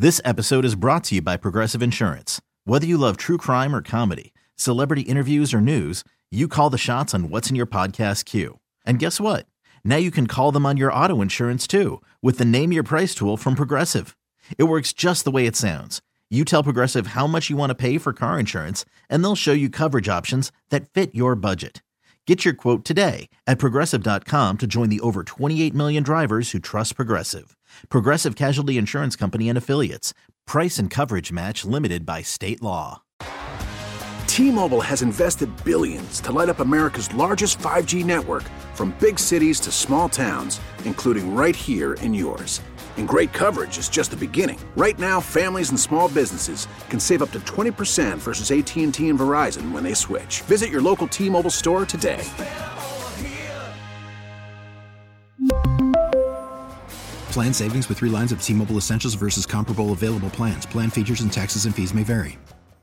This episode is brought to you by Progressive Insurance. Whether you love true crime or comedy, celebrity interviews or news, you call the shots on what's in your podcast queue. And guess what? Now you can call them on your auto insurance too with the Name Your Price tool from Progressive. It works just the way it sounds. You tell Progressive how much you want to pay for car insurance, and they'll show you coverage options that fit your budget. Get your quote today at Progressive.com to join the over 28 million drivers who trust Progressive. Progressive Casualty Insurance Company and Affiliates. Price and coverage match limited by state law. T-Mobile has invested billions to light up America's largest 5G network, from big cities to small towns, including right here in yours. And great coverage is just the beginning. Right now, families and small businesses can save up to 20% versus AT&T and Verizon when they switch. Visit your local T-Mobile store today. Plan savings with 3 lines of T-Mobile Essentials versus comparable available plans. Plan features and taxes and fees may vary.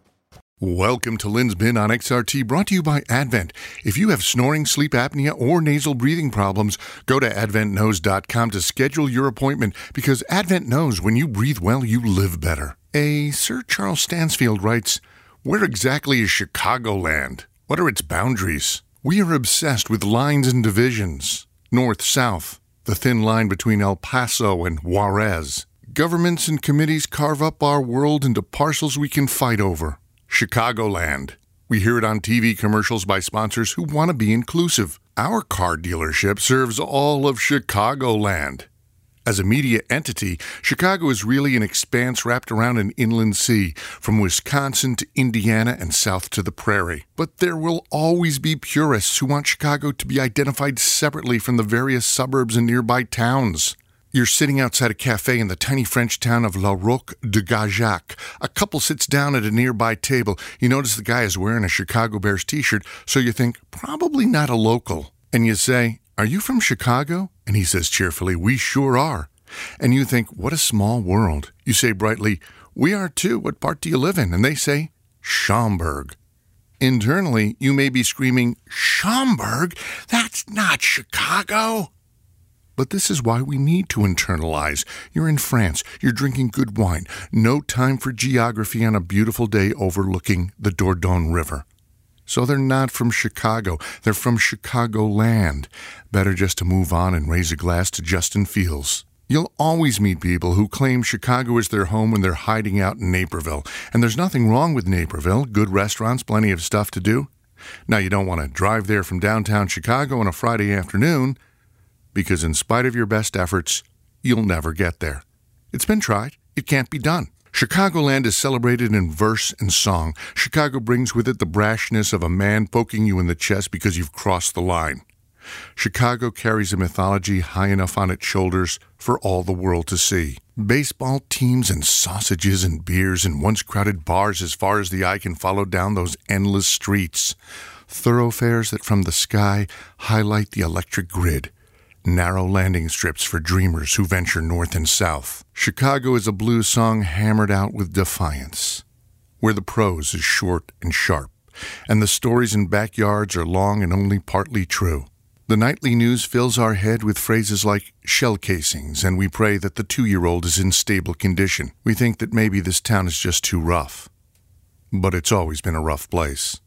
Welcome to Lynn's Bin on XRT, brought to you by Advent. If you have snoring, sleep apnea, or nasal breathing problems, go to adventknows.com to schedule your appointment, because Advent knows when you breathe well, you live better. A Sir Charles Stansfield writes, "Where exactly is Chicagoland? What are its boundaries? We are obsessed with lines and divisions. North, south, the thin line between El Paso and Juarez. Governments and committees carve up our world into parcels we can fight over. Chicagoland. We hear it on TV commercials by sponsors who want to be inclusive. Our car dealership serves all of Chicagoland. As a media entity, Chicago is really an expanse wrapped around an inland sea, from Wisconsin to Indiana and south to the prairie. But there will always be purists who want Chicago to be identified separately from the various suburbs and nearby towns. You're sitting outside a cafe in the tiny French town of La Roque de Gajac. A couple sits down at a nearby table. You notice the guy is wearing a Chicago Bears t-shirt, so you think, probably not a local. And you say, "Are you from Chicago?" And he says cheerfully, "We sure are." And you think, what a small world. You say brightly, "We are too. What part do you live in?" And they say, "Schaumburg." Internally, you may be screaming, "Schaumburg? That's not Chicago." But this is why we need to internalize. You're in France. You're drinking good wine. No time for geography on a beautiful day overlooking the Dordogne River. So they're not from Chicago. They're from Chicagoland. Better just to move on and raise a glass to Justin Fields. You'll always meet people who claim Chicago is their home when they're hiding out in Naperville. And there's nothing wrong with Naperville. Good restaurants, plenty of stuff to do. Now, you don't want to drive there from downtown Chicago on a Friday afternoon, because in spite of your best efforts, you'll never get there. It's been tried. It can't be done. Chicagoland is celebrated in verse and song. Chicago brings with it the brashness of a man poking you in the chest because you've crossed the line. Chicago carries a mythology high enough on its shoulders for all the world to see. Baseball teams and sausages and beers and once-crowded bars as far as the eye can follow down those endless streets. Thoroughfares that from the sky highlight the electric grid. Narrow landing strips for dreamers who venture north and south. Chicago is a blues song hammered out with defiance, where the prose is short and sharp, and the stories in backyards are long and only partly true. The nightly news fills our head with phrases like shell casings, and we pray that the 2-year-old is in stable condition. We think that maybe this town is just too rough. But it's always been a rough place.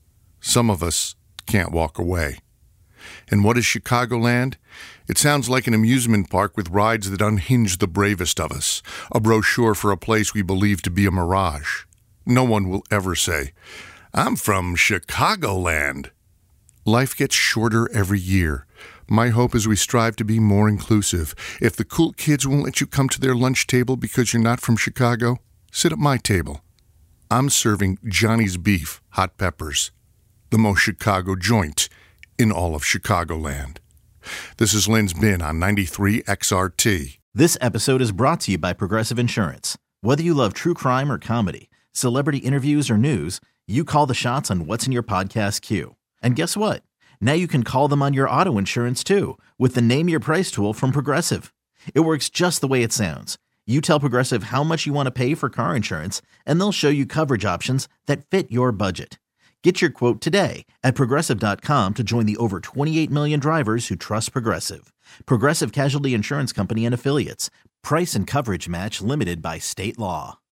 Some of us can't walk away. And what is Chicagoland? It sounds like an amusement park with rides that unhinge the bravest of us, a brochure for a place we believe to be a mirage. No one will ever say, "I'm from Chicagoland." Life gets shorter every year. My hope is we strive to be more inclusive. If the cool kids won't let you come to their lunch table because you're not from Chicago, sit at my table. I'm serving Johnny's Beef Hot Peppers, the most Chicago joint in all of Chicagoland. This is Lynn's Bin on 93 XRT. This episode is brought to you by Progressive Insurance. Whether you love true crime or comedy, celebrity interviews or news, you call the shots on what's in your podcast queue. And guess what? Now you can call them on your auto insurance too with the Name Your Price tool from Progressive. It works just the way it sounds. You tell Progressive how much you want to pay for car insurance, and they'll show you coverage options that fit your budget. Get your quote today at Progressive.com to join the over 28 million drivers who trust Progressive. Progressive Casualty Insurance Company and Affiliates. Price and coverage match limited by state law.